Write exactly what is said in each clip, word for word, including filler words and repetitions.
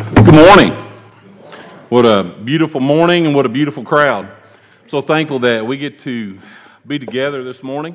Good morning. What a beautiful morning and what a beautiful crowd. I'm so thankful that we get to be together this morning.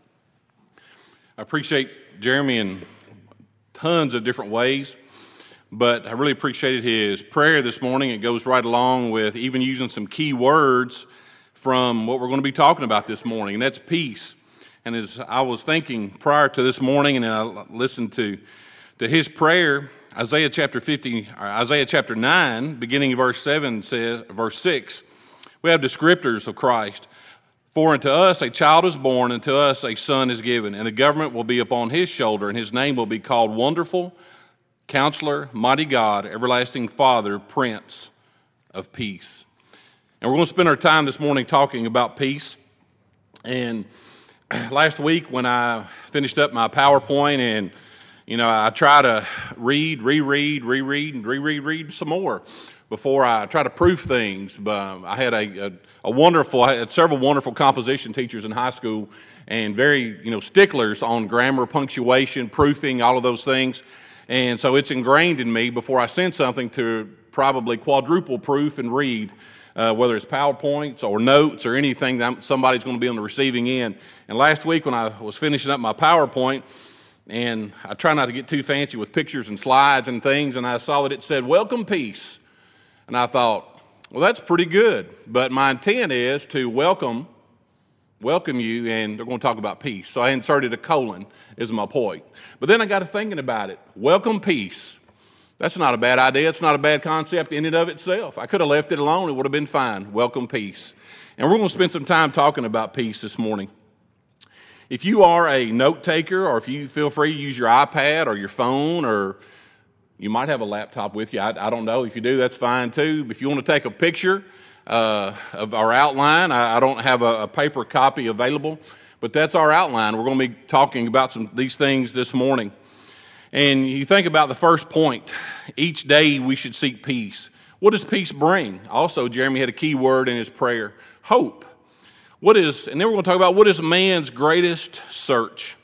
I appreciate Jeremy in tons of different ways, but I really appreciated his prayer this morning. It goes right along with even using some key words from what we're going to be talking about this morning, and that's peace. And as I was thinking prior to this morning, and I listened to, to his prayer, Isaiah chapter fifty, or Isaiah chapter nine, beginning of verse seven says, verse six, we have descriptors of Christ. For unto us a child is born, and to us a son is given, and the government will be upon his shoulder, and his name will be called Wonderful, Counselor, Mighty God, Everlasting Father, Prince of Peace. And we're going to spend our time this morning talking about peace. And last week when I finished up my PowerPoint and You know, I try to read, reread, reread, and reread, read some more before I try to proof things. But I had a, a, a wonderful, I had several wonderful composition teachers in high school and very, you know, sticklers on grammar, punctuation, proofing, all of those things. And so it's ingrained in me before I send something to probably quadruple proof and read, uh, whether it's PowerPoints or notes or anything that somebody's going to be on the receiving end. And last week when I was finishing up my PowerPoint, and I try not to get too fancy with pictures and slides and things, and I saw that it said, welcome peace. And I thought, well, that's pretty good. But my intent is to welcome, welcome you, and they're going to talk about peace. So I inserted a colon as my point. But then I got to thinking about it. Welcome peace. That's not a bad idea. It's not a bad concept in and of itself. I could have left it alone. It would have been fine. Welcome peace. And we're going to spend some time talking about peace this morning. If you are a note taker, or if you feel free to use your iPad or your phone, or you might have a laptop with you, I, I don't know. If you do, that's fine too. If you want to take a picture uh, of our outline, I, I don't have a, a paper copy available, but that's our outline. We're going to be talking about some these things this morning. And you think about the first point. Each day we should seek peace. What does peace bring? Also, Jeremy had a key word in his prayer, hope. What is, and then we're going to talk about what is man's greatest search.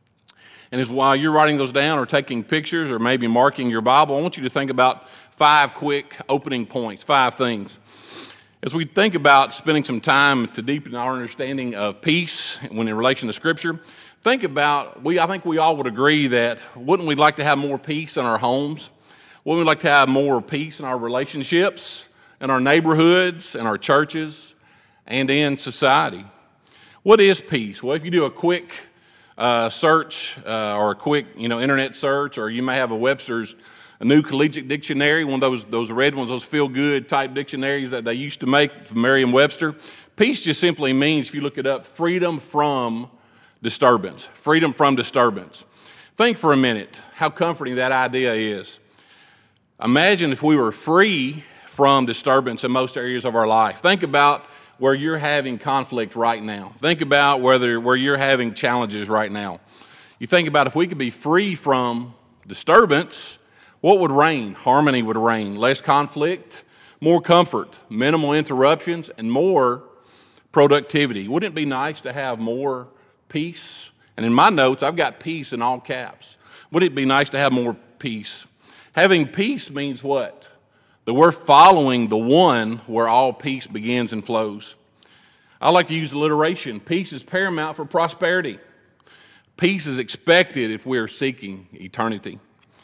And as while you're writing those down or taking pictures or maybe marking your Bible, I want you to think about five quick opening points, five things. As we think about spending some time to deepen our understanding of peace when in relation to Scripture, think about, we I think we all would agree that wouldn't we like to have more peace in our homes? Wouldn't we like to have more peace in our relationships, in our neighborhoods, in our churches, and in society? What is peace? Well, if you do a quick uh, search uh, or a quick, you know, internet search, or you may have a Webster's a New Collegiate Dictionary, one of those those red ones, those feel-good type dictionaries that they used to make from Merriam-Webster. Peace just simply means, if you look it up, freedom from disturbance. Freedom from disturbance. Think for a minute how comforting that idea is. Imagine if we were free from disturbance in most areas of our life. Think about where you're having conflict right now. Think about whether where you're having challenges right now. You think about if we could be free from disturbance, what would reign? Harmony would reign. Less conflict, more comfort, minimal interruptions, and more productivity. Wouldn't it be nice to have more peace? And in my notes, I've got peace in all caps. Wouldn't it be nice to have more peace? Having peace means what? That we're following the one where all peace begins and flows. I like to use alliteration. Peace is paramount for prosperity. Peace is expected if we're seeking eternity.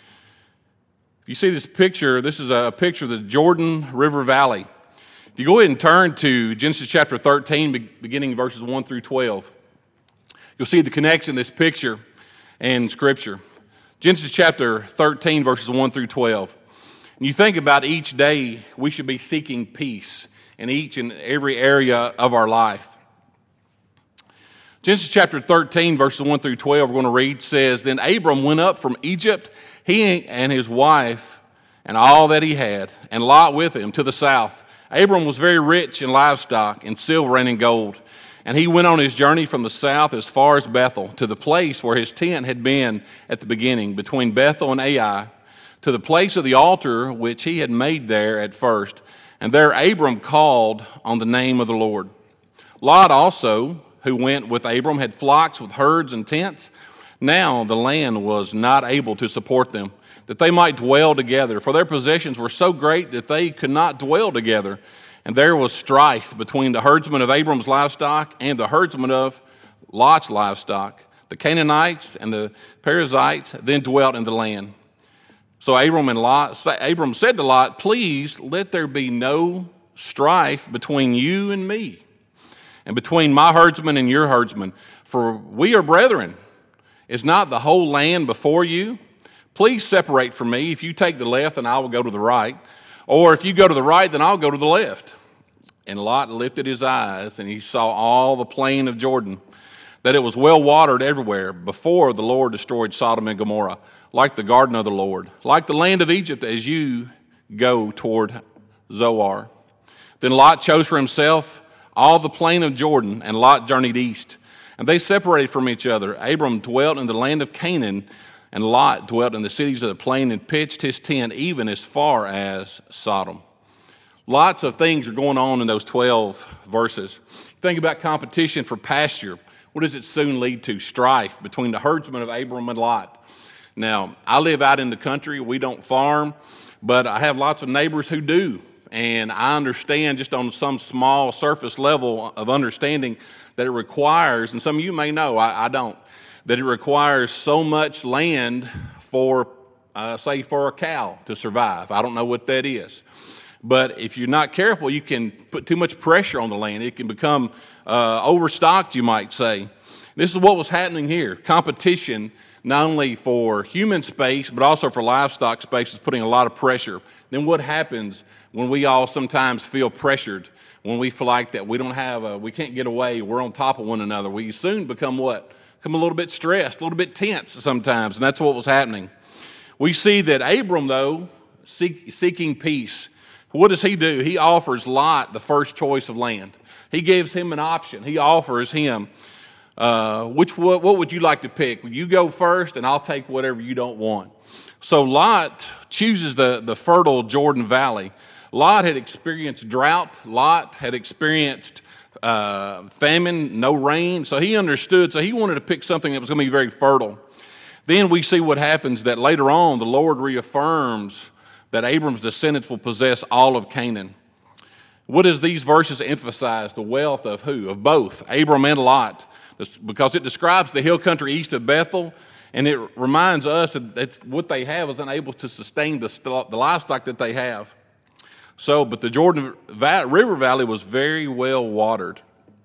If you see this picture, this is a picture of the Jordan River Valley. If you go ahead and turn to Genesis chapter thirteen, beginning verses one through twelve, you'll see the connection in this picture and Scripture. Genesis chapter thirteen, verses one through twelve. And you think about each day, we should be seeking peace in each and every area of our life. Genesis chapter thirteen, verses one through twelve, we're going to read, says, Then Abram went up from Egypt, he and his wife, and all that he had, and Lot with him to the south. Abram was very rich in livestock, in silver and in gold. And he went on his journey from the south as far as Bethel, to the place where his tent had been at the beginning, between Bethel and Ai, to the place of the altar which he had made there at first. And there Abram called on the name of the Lord. Lot also, who went with Abram, had flocks with herds and tents. Now the land was not able to support them, that they might dwell together, for their possessions were so great that they could not dwell together. And there was strife between the herdsmen of Abram's livestock and the herdsmen of Lot's livestock. The Canaanites and the Perizzites then dwelt in the land. So Abram and Lot, Abram said to Lot, "Please let there be no strife between you and me, and between my herdsmen and your herdsmen, for we are brethren. Is not the whole land before you? Please separate from me. If you take the left, then I will go to the right. Or if you go to the right, then I'll go to the left." And Lot lifted his eyes, and he saw all the plain of Jordan, that it was well watered everywhere, before the Lord destroyed Sodom and Gomorrah, like the garden of the Lord, like the land of Egypt as you go toward Zoar. Then Lot chose for himself all the plain of Jordan, and Lot journeyed east. And they separated from each other. Abram dwelt in the land of Canaan, and Lot dwelt in the cities of the plain and pitched his tent even as far as Sodom. Lots of things are going on in those twelve verses. Think about competition for pasture. What does it soon lead to? Strife between the herdsmen of Abram and Lot. Now, I live out in the country. We don't farm, but I have lots of neighbors who do. And I understand just on some small surface level of understanding that it requires, and some of you may know, I, I don't, that it requires so much land for, uh, say, for a cow to survive. I don't know what that is. But if you're not careful, you can put too much pressure on the land. It can become uh, overstocked, you might say. This is what was happening here. Competition, not only for human space, but also for livestock space, is putting a lot of pressure. Then what happens when we all sometimes feel pressured, when we feel like that we don't have a, we can't get away, we're on top of one another? We soon become what? Become a little bit stressed, a little bit tense sometimes, and that's what was happening. We see that Abram, though, seek, seeking peace, what does he do? He offers Lot the first choice of land. He gives him an option. He offers him, uh, which what, what would you like to pick? You go first, and I'll take whatever you don't want. So Lot chooses the, the fertile Jordan Valley. Lot had experienced drought. Lot had experienced uh, famine, no rain. So he understood. So he wanted to pick something that was going to be very fertile. Then we see what happens, that later on the Lord reaffirms that Abram's descendants will possess all of Canaan. What does these verses emphasize? The wealth of who? Of both, Abram and Lot, because it describes the hill country east of Bethel, and it reminds us that that's what they have is unable to sustain the, the livestock that they have. So, but the Jordan River Valley was very well watered.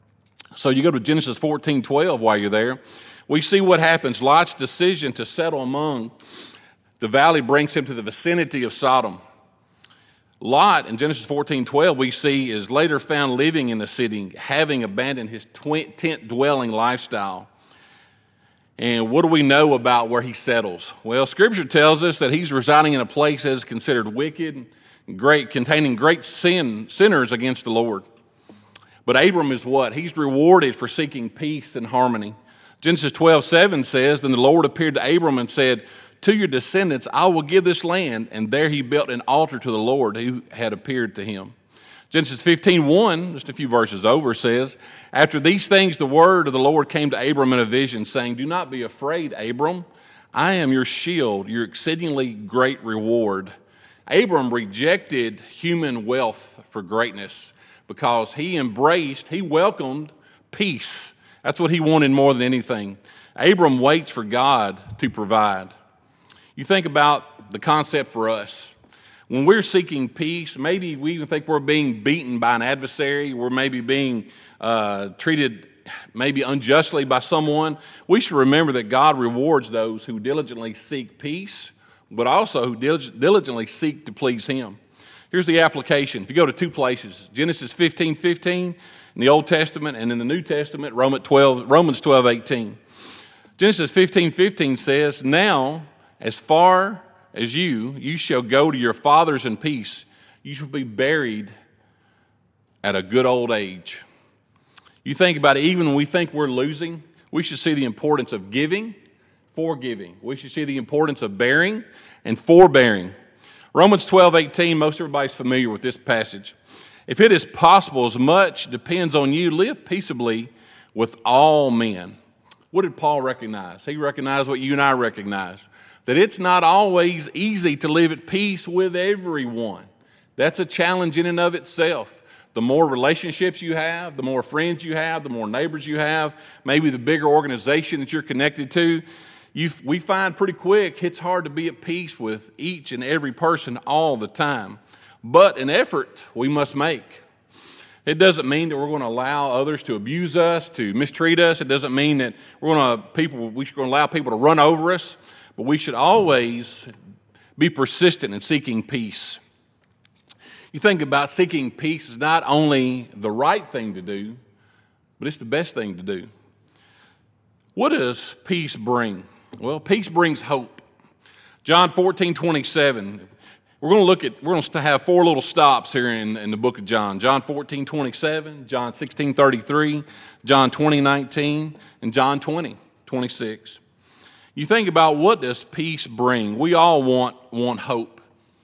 So you go to Genesis fourteen twelve while you're there. We see what happens. Lot's decision to settle among the valley brings him to the vicinity of Sodom. Lot, in Genesis fourteen twelve, we see is later found living in the city, having abandoned his tent-dwelling lifestyle. And what do we know about where he settles? Well, Scripture tells us that he's residing in a place that is considered wicked, great, containing great sin, sinners against the Lord. But Abram is what? He's rewarded for seeking peace and harmony. Genesis twelve seven says, "Then the Lord appeared to Abram and said, 'To your descendants I will give this land,' and there he built an altar to the Lord who had appeared to him." Genesis fifteen one, just a few verses over, says, "After these things the word of the Lord came to Abram in a vision, saying, 'Do not be afraid, Abram. I am your shield, your exceedingly great reward.'" Abram rejected human wealth for greatness because he embraced, he welcomed peace. That's what he wanted more than anything. Abram waits for God to provide. You think about the concept for us. When we're seeking peace, maybe we even think we're being beaten by an adversary, we're maybe being uh, treated maybe unjustly by someone. We should remember that God rewards those who diligently seek peace, but also who diligently seek to please Him. Here's the application. If you go to two places, Genesis fifteen fifteen in the Old Testament, and in the New Testament, Romans twelve, Romans twelve eighteen. Genesis fifteen fifteen says, "Now, as far as you, you shall go to your fathers in peace. You shall be buried at a good old age." You think about it, even when we think we're losing, we should see the importance of giving, forgiving. We should see the importance of bearing and forbearing. Romans twelve eighteen, most everybody's familiar with this passage. "If it is possible, as much depends on you, live peaceably with all men." What did Paul recognize? He recognized what you and I recognize, that it's not always easy to live at peace with everyone. That's a challenge in and of itself. The more relationships you have, the more friends you have, the more neighbors you have, maybe the bigger organization that you're connected to, you, we find pretty quick it's hard to be at peace with each and every person all the time. But an effort we must make. It doesn't mean that we're going to allow others to abuse us, to mistreat us. It doesn't mean that we're going to people we're going to allow people to run over us. But we should always be persistent in seeking peace. You think about seeking peace is not only the right thing to do, but it's the best thing to do. What does peace bring? Well, peace brings hope. John fourteen twenty-seven. We're going to look at, we're going to have four little stops here in, in the book of John. John fourteen twenty-seven, John sixteen thirty-three, John twenty nineteen, and John twenty twenty-six. You think about what does peace bring? We all want, want hope.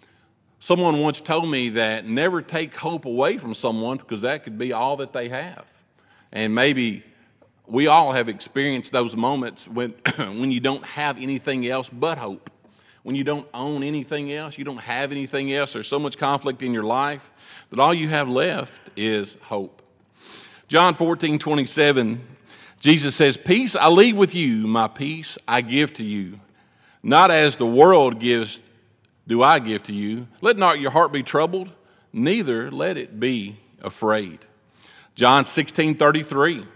Someone once told me that never take hope away from someone because that could be all that they have. And maybe we all have experienced those moments when, when you don't have anything else but hope. When you don't own anything else, you don't have anything else, there's so much conflict in your life that all you have left is hope. John fourteen twenty-seven, Jesus says, "Peace I leave with you, my peace I give to you. Not as the world gives, do I give to you. Let not your heart be troubled, neither let it be afraid." John sixteen thirty-three,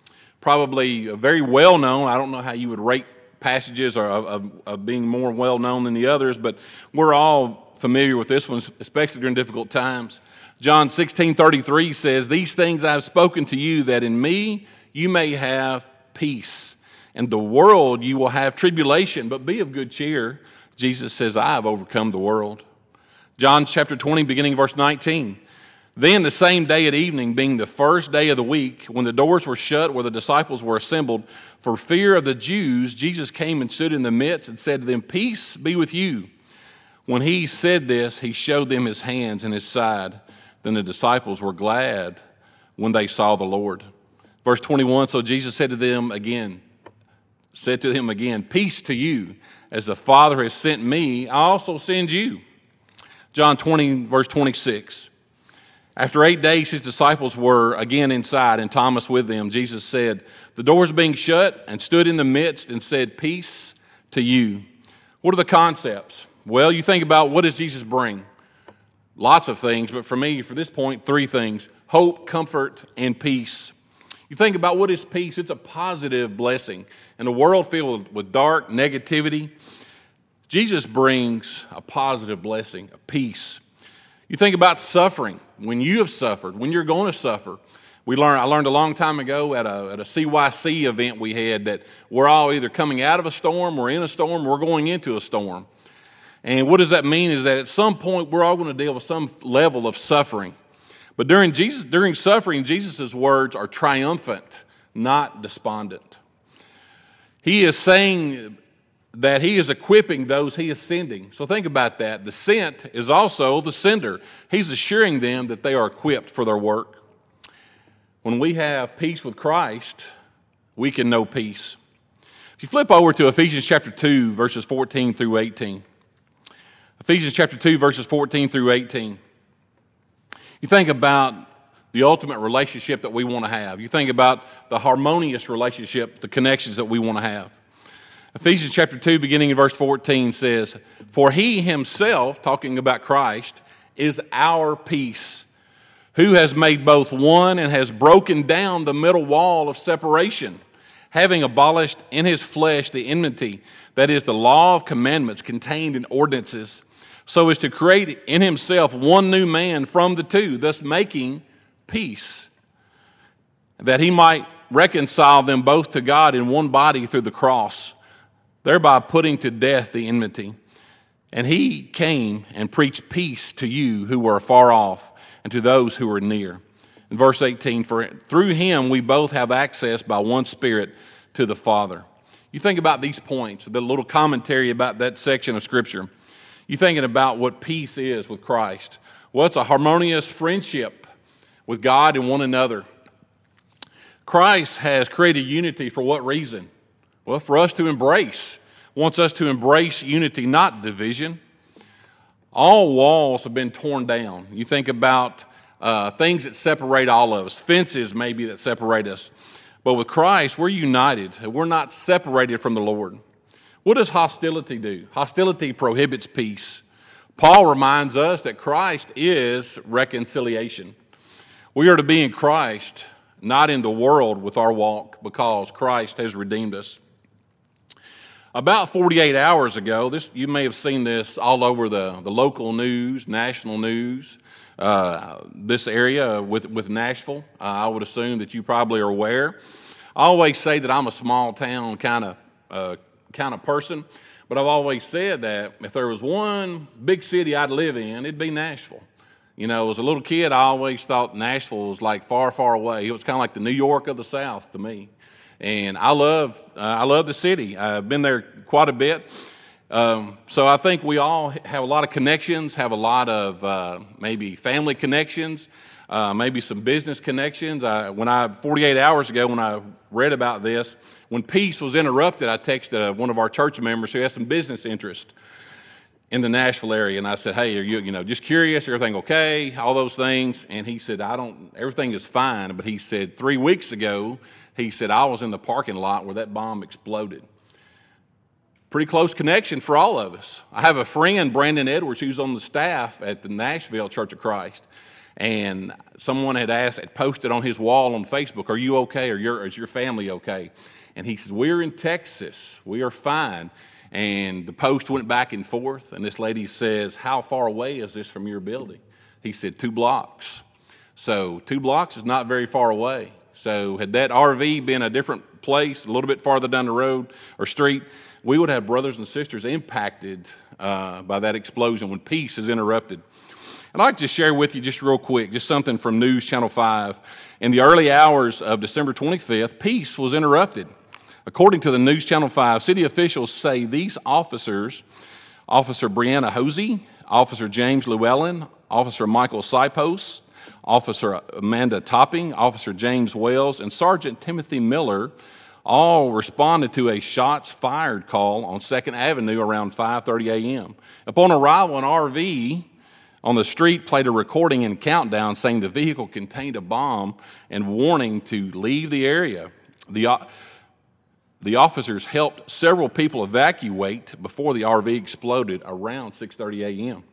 probably very well known. I don't know how you would rate passages are of, of, of being more well known than the others, but we're all familiar with this one, especially during difficult times. John sixteen thirty-three says, "These things I have spoken to you, that in me you may have peace. In the world you will have tribulation, but be of good cheer." Jesus says, "I have overcome the world." John chapter twenty, beginning verse nineteen. "Then the same day at evening, being the first day of the week, when the doors were shut where the disciples were assembled, for fear of the Jews, Jesus came and stood in the midst and said to them, 'Peace be with you.' When he said this, he showed them his hands and his side. Then the disciples were glad when they saw the Lord." Verse twenty-one, "So Jesus said to them again, said to them again, 'Peace to you. As the Father has sent me, I also send you.'" John twenty, verse twenty-six. "After eight days, his disciples were again inside, and Thomas with them. Jesus said, the doors being shut, and stood in the midst and said, 'Peace to you.'" What are the concepts? Well, you think about, what does Jesus bring? Lots of things, but for me, for this point, three things: hope, comfort, and peace. You think about, what is peace? It's a positive blessing. In a world filled with dark negativity, Jesus brings a positive blessing, a peace. You think about suffering. When you have suffered, when you're going to suffer. We learned, I learned a long time ago at a, at a C Y C event we had that we're all either coming out of a storm, we're in a storm, we're going into a storm. And what does that mean is that at some point we're all going to deal with some level of suffering. But during Jesus, during suffering, Jesus' words are triumphant, not despondent. He is saying that he is equipping those he is sending. So think about that. The sent is also the sender. He's assuring them that they are equipped for their work. When we have peace with Christ, we can know peace. If you flip over to Ephesians chapter two, verses fourteen through eighteen. Ephesians chapter two, verses fourteen through eighteen. You think about the ultimate relationship that we want to have. You think about the harmonious relationship, the connections that we want to have. Ephesians chapter two, beginning in verse fourteen says, "For he himself," talking about Christ, "is our peace, who has made both one and has broken down the middle wall of separation, having abolished in his flesh the enmity, that is the law of commandments contained in ordinances, so as to create in himself one new man from the two, thus making peace, that he might reconcile them both to God in one body through the cross, thereby putting to death the enmity. And he came and preached peace to you who were afar off, and to those who were near." In verse eighteen, "For through him we both have access by one Spirit to the Father." You think about these points, the little commentary about that section of Scripture. You're thinking about what peace is with Christ. Well, it's a harmonious friendship with God and one another. Christ has created unity for what reason? Well, for us to embrace, wants us to embrace unity, not division. All walls have been torn down. You think about uh, things that separate all of us, fences maybe that separate us. But with Christ, we're united. We're not separated from the Lord. What does hostility do? Hostility prohibits peace. Paul reminds us that Christ is reconciliation. We are to be in Christ, not in the world with our walk, because Christ has redeemed us. About forty-eight hours ago, this you may have seen this all over the, the local news, national news, uh, this area with, with Nashville. Uh, I would assume that you probably are aware. I always say that I'm a small town kind of uh, kind of person, but I've always said that if there was one big city I'd live in, it'd be Nashville. You know, as a little kid, I always thought Nashville was like far, far away. It was kind of like the New York of the South to me. And I love, uh, I love the city. I've been there quite a bit. Um, so I think we all have a lot of connections, have a lot of uh, maybe family connections, uh, maybe some business connections. I, when I, forty-eight hours ago, when I read about this, when peace was interrupted, I texted uh, one of our church members who has some business interest in the Nashville area, and I said, "Hey, are you, you know, just curious? Everything okay? All those things?" And he said, "I don't. Everything is fine." But he said three weeks ago, he said I was in the parking lot where that bomb exploded. Pretty close connection for all of us. I have a friend, Brandon Edwards, who's on the staff at the Nashville Church of Christ, and someone had asked, had posted on his wall on Facebook, "Are you okay? Or your, is your family okay?" And he says, "We're in Texas. We are fine." And the post went back and forth, and this lady says, "How far away is this from your building?" He said, two blocks. So two blocks is not very far away. So had that R V been a different place, a little bit farther down the road or street, we would have brothers and sisters impacted uh, by that explosion when peace is interrupted. I'd like to share with you just real quick, just something from News Channel five. In the early hours of December twenty-fifth, peace was interrupted. According to the News Channel five, city officials say these officers, Officer Brianna Hosey, Officer James Llewellyn, Officer Michael Sipos, Officer Amanda Topping, Officer James Wells, and Sergeant Timothy Miller all responded to a shots fired call on second Avenue around five thirty a.m. Upon arrival, an R V on the street played a recording and countdown saying the vehicle contained a bomb and warning to leave the area. The The officers helped several people evacuate before the R V exploded around six thirty a.m.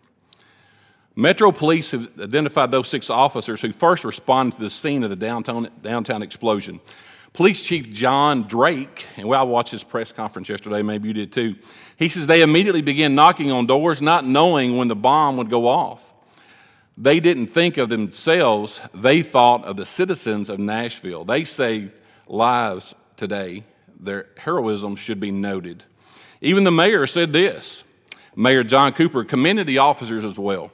Metro Police have identified those six officers who first responded to the scene of the downtown, downtown explosion. Police Chief John Drake, and well, I watched his press conference yesterday, maybe you did too. He says they immediately began knocking on doors, not knowing when the bomb would go off. They didn't think of themselves, they thought of the citizens of Nashville. They saved lives today. Their heroism should be noted. Even the mayor said this. Mayor John Cooper commended the officers as well.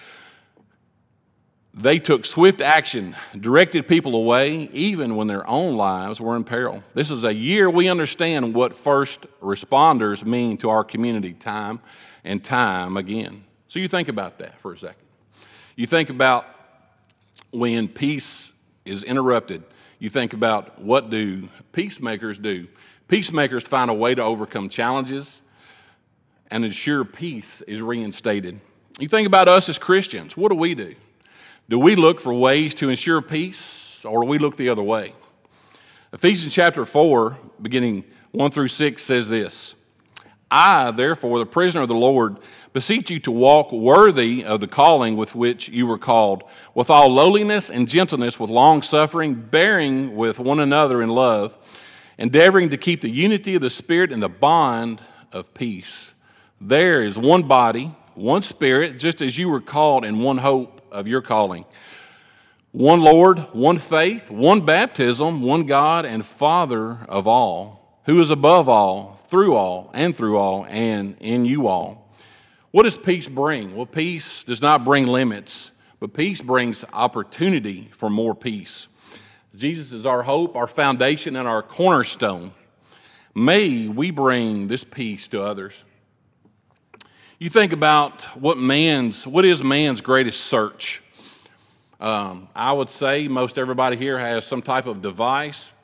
They took swift action, directed people away, even when their own lives were in peril. This is a year we understand what first responders mean to our community time and time again. So you think about that for a second. You think about when peace is interrupted. You think about what do peacemakers do. Peacemakers find a way to overcome challenges and ensure peace is reinstated. You think about us as Christians. What do we do? Do we look for ways to ensure peace, or do we look the other way? Ephesians chapter four, beginning one through six, says this. I, therefore, the prisoner of the Lord, beseech you to walk worthy of the calling with which you were called, with all lowliness and gentleness, with long-suffering, bearing with one another in love, endeavoring to keep the unity of the Spirit in the bond of peace. There is one body, one Spirit, just as you were called in one hope of your calling. One Lord, one faith, one baptism, one God and Father of all, who is above all, through all, and through all, and in you all. What does peace bring? Well, peace does not bring limits, but peace brings opportunity for more peace. Jesus is our hope, our foundation, and our cornerstone. May we bring this peace to others. You think about what man's, what is man's greatest search? Um, I would say most everybody here has some type of device,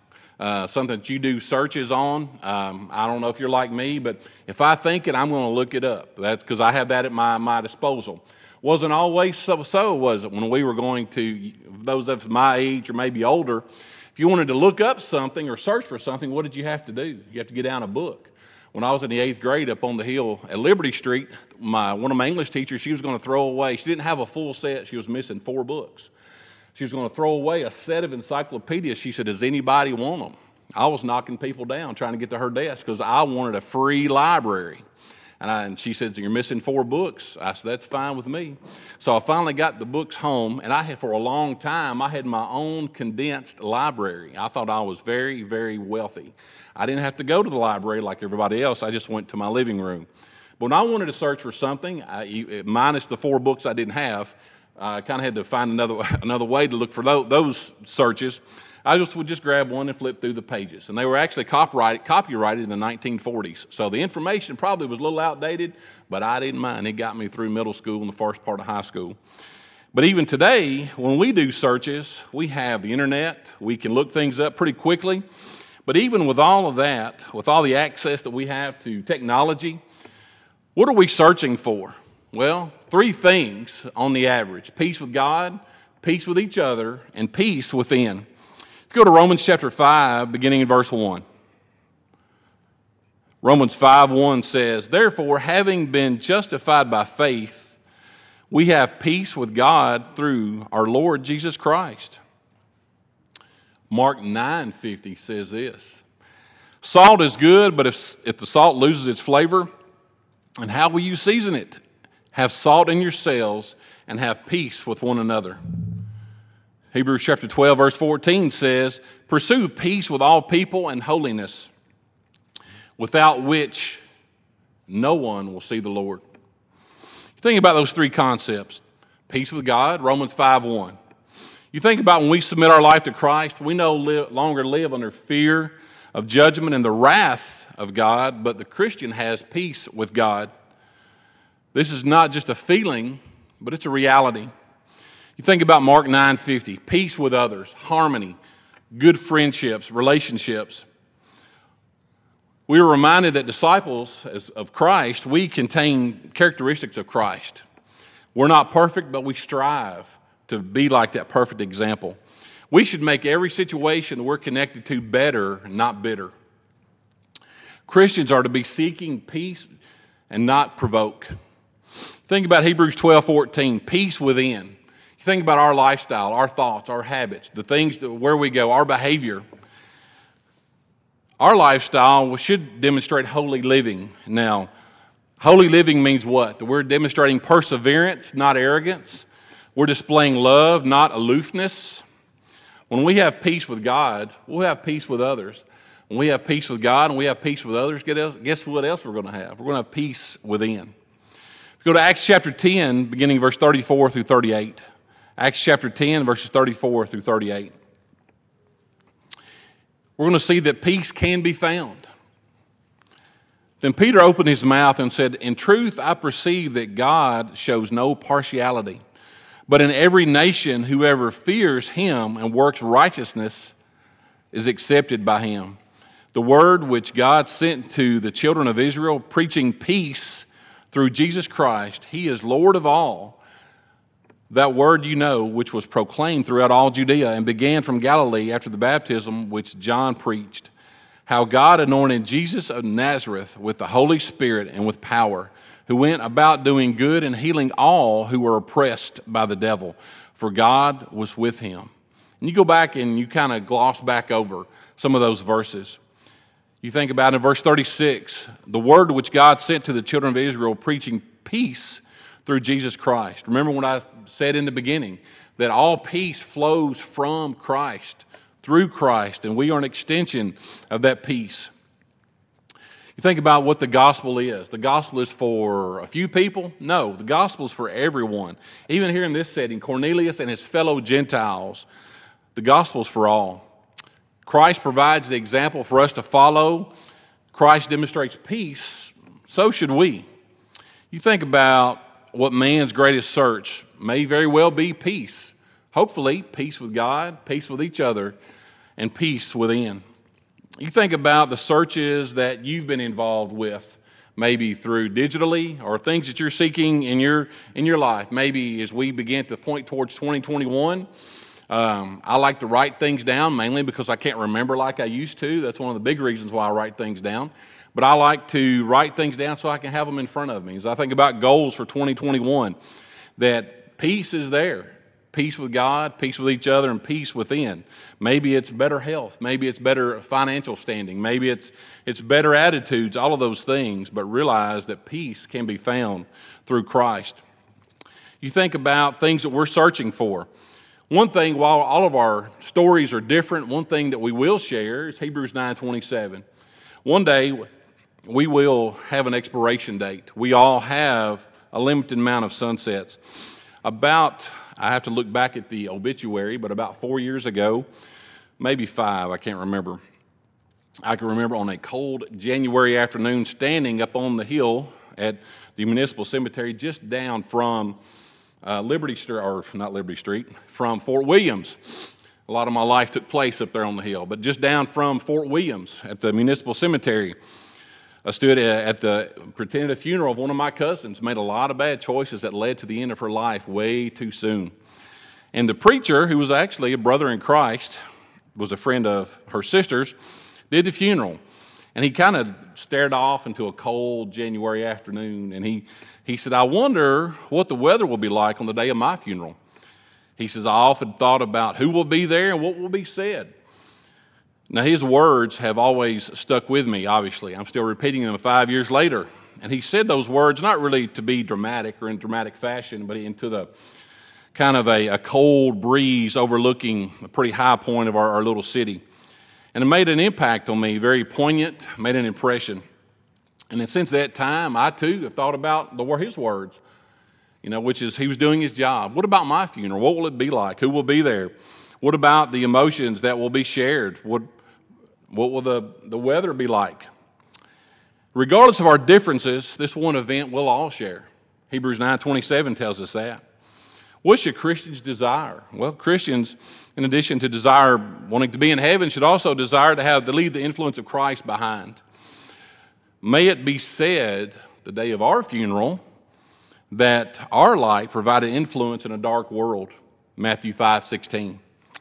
uh, something that you do searches on. Um, I don't know if you're like me, but if I think it, I'm going to look it up. That's because I have that at my, my disposal. Wasn't always so, so, was it? When we were going to, those of my age or maybe older, if you wanted to look up something or search for something, what did you have to do? You have to get down a book. When I was in the eighth grade up on the hill at Liberty Street, my one of my English teachers, she was going to throw away, she didn't have a full set, she was missing four books. She was going to throw away a set of encyclopedias. She said, does anybody want them? I was knocking people down trying to get to her desk because I wanted a free library. And, I, and she said, you're missing four books. I said, that's fine with me. So I finally got the books home, and I had, for a long time, I had my own condensed library. I thought I was very, very wealthy. I didn't have to go to the library like everybody else. I just went to my living room. But when I wanted to search for something, I, minus the four books I didn't have, I kind of had to find another another way to look for those, those searches. I just would just grab one and flip through the pages. And they were actually copyrighted, copyrighted in the nineteen forties. So the information probably was a little outdated, but I didn't mind. It got me through middle school and the first part of high school. But even today, when we do searches, we have the internet. We can look things up pretty quickly. But even with all of that, with all the access that we have to technology, what are we searching for? Well, three things on the average: peace with God, peace with each other, and peace within. Go to Romans chapter five, beginning in verse one. Romans five one says, therefore, having been justified by faith, we have peace with God through our Lord Jesus Christ. Mark nine fifty says this, salt is good, but if, if the salt loses its flavor, and how will you season it? Have salt in yourselves and have peace with one another. Hebrews chapter twelve, verse fourteen says, pursue peace with all people and holiness, without which no one will see the Lord. Think about those three concepts. Peace with God, Romans five one. You think about when we submit our life to Christ, we no longer live under fear of judgment and the wrath of God, but the Christian has peace with God. This is not just a feeling, but it's a reality. You think about Mark nine fifty, peace with others, harmony, good friendships, relationships. We are reminded that disciples of Christ, we contain characteristics of Christ. We're not perfect, but we strive to be like that perfect example. We should make every situation we're connected to better, not bitter. Christians are to be seeking peace and not provoke. Think about Hebrews twelve fourteen, peace within. You think about our lifestyle, our thoughts, our habits, the things that, where we go, our behavior. Our lifestyle should demonstrate holy living. Now, holy living means what? That we're demonstrating perseverance, not arrogance. We're displaying love, not aloofness. When we have peace with God, we'll have peace with others. When we have peace with God and we have peace with others, guess what else we're going to have? We're going to have peace within. If you go to Acts chapter ten, beginning verse thirty-four through thirty-eight. Acts chapter ten, verses thirty-four through thirty-eight. We're going to see that peace can be found. Then Peter opened his mouth and said, in truth, I perceive that God shows no partiality, but in every nation, whoever fears him and works righteousness is accepted by him. The word which God sent to the children of Israel, preaching peace through Jesus Christ, he is Lord of all. That word you know, which was proclaimed throughout all Judea and began from Galilee after the baptism which John preached, how God anointed Jesus of Nazareth with the Holy Spirit and with power, who went about doing good and healing all who were oppressed by the devil, for God was with him. And you go back and you kind of gloss back over some of those verses. You think about in verse thirty-six, the word which God sent to the children of Israel, preaching peace through Jesus Christ. Remember when I said in the beginning that all peace flows from Christ, through Christ, and we are an extension of that peace. You think about what the gospel is. The gospel is for a few people? No, the gospel is for everyone. Even here in this setting, Cornelius and his fellow Gentiles, the gospel is for all. Christ provides the example for us to follow. Christ demonstrates peace, so should we. You think about what man's greatest search may very well be peace. Hopefully, peace with God, peace with each other, and peace within. You think about the searches that you've been involved with, maybe through digitally or things that you're seeking in your in your life. Maybe as we begin to point towards twenty twenty-one, um, I like to write things down mainly because I can't remember like I used to. That's one of the big reasons why I write things down. But I like to write things down so I can have them in front of me. As I think about goals for twenty twenty-one, that peace is there. Peace with God, peace with each other, and peace within. Maybe it's better health. Maybe it's better financial standing. Maybe it's it's better attitudes, all of those things. But realize that peace can be found through Christ. You think about things that we're searching for. One thing, while all of our stories are different, one thing that we will share is Hebrews nine twenty-seven. One day, we will have an expiration date. We all have a limited amount of sunsets. About, I have to look back at the obituary, but about four years ago, maybe five, I can't remember. I can remember on a cold January afternoon standing up on the hill at the municipal cemetery just down from uh, Liberty Street, or not Liberty Street, from Fort Williams. A lot of my life took place up there on the hill, but just down from Fort Williams at the municipal cemetery. I stood at the pretended funeral of one of my cousins, made a lot of bad choices that led to the end of her life way too soon. And the preacher, who was actually a brother in Christ, was a friend of her sister's, did the funeral. And he kind of stared off into a cold January afternoon, and he, he said, I wonder what the weather will be like on the day of my funeral. He says, I often thought about who will be there and what will be said. Now, his words have always stuck with me, obviously. I'm still repeating them five years later. And he said those words not really to be dramatic or in dramatic fashion, but into the kind of a, a cold breeze overlooking a pretty high point of our, our little city. And it made an impact on me, very poignant, made an impression. And then since that time, I too have thought about the, his words, you know, which is he was doing his job. What about my funeral? What will it be like? Who will be there? What about the emotions that will be shared? What What will the, the weather be like? Regardless of our differences, this one event we'll all share. Hebrews nine twenty-seven tells us that. What should Christians desire? Well, Christians, in addition to desire wanting to be in heaven, should also desire to have to leave the influence of Christ behind. May it be said the day of our funeral that our light provided influence in a dark world. Matthew five sixteen.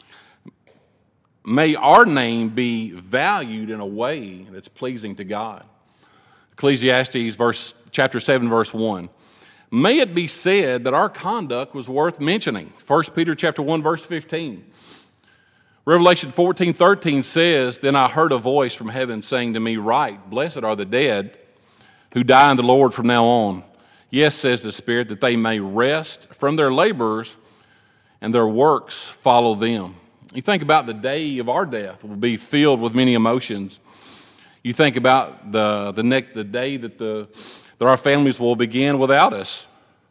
May our name be valued in a way that's pleasing to God. Ecclesiastes verse, chapter seven, verse one. May it be said that our conduct was worth mentioning. First Peter chapter one, verse fifteen. Revelation fourteen thirteen says, Then I heard a voice from heaven saying to me, Write, blessed are the dead who die in the Lord from now on. Yes, says the Spirit, that they may rest from their labors and their works follow them. You think about the day of our death will be filled with many emotions. You think about the the next the day that the that our families will begin without us.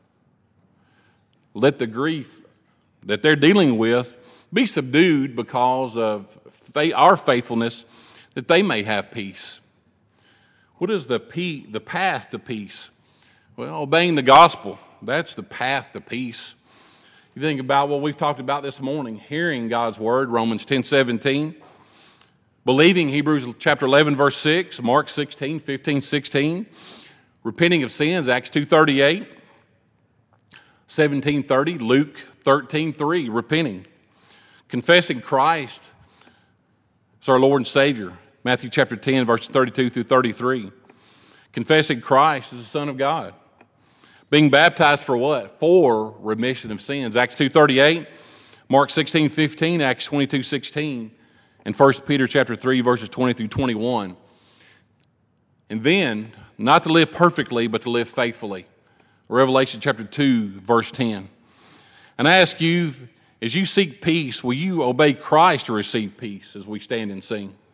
Let the grief that they're dealing with be subdued because of fa- our faithfulness, that they may have peace. What is the pe- the path to peace? Well, obeying the gospel. That's the path to peace. You think about what we've talked about this morning, hearing God's word, Romans ten seventeen, believing Hebrews chapter eleven, verse six, Mark sixteen, fifteen, sixteen, repenting of sins, Acts two thirty-eight, seventeen thirty, Luke thirteen three, repenting, confessing Christ as our Lord and Savior, Matthew chapter ten, verses thirty-two through thirty-three, confessing Christ as the Son of God. Being baptized for what? For remission of sins. Acts two thirty-eight, Mark sixteen fifteen, Acts twenty-two sixteen, and First Peter chapter three, verses twenty through twenty-one. And then, not to live perfectly, but to live faithfully. Revelation chapter two, verse ten. And I ask you, as you seek peace, will you obey Christ to receive peace as we stand and sing?